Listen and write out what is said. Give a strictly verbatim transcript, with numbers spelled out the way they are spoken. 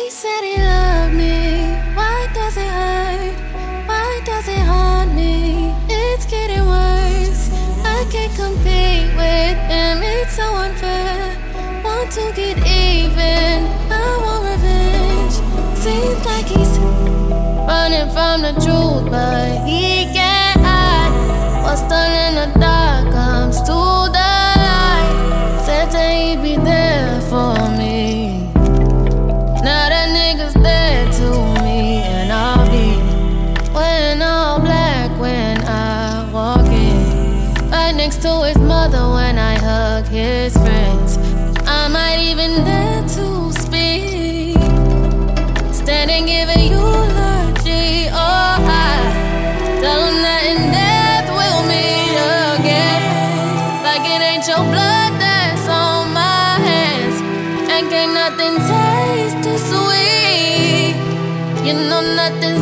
said he loved me. Why does it hurt? Why does it haunt me? It's getting worse. I can't compete with him. It's so unfair. Want to get even. I want revenge. Seems like he's running from the truth, but he can't hide. What's done in the dark comes to the light. Said that he'd be there for me. Now that nigga's dead to me, and I'll be wearing all black when I walk in. Right next to his mother when I hug his friends. I might even dare to speak. Standing giving you eulogy, oh I tell him that in death we'll meet again. Like it ain't your blood that's on my hands, and can't nothing taste too sweet. You know nothing's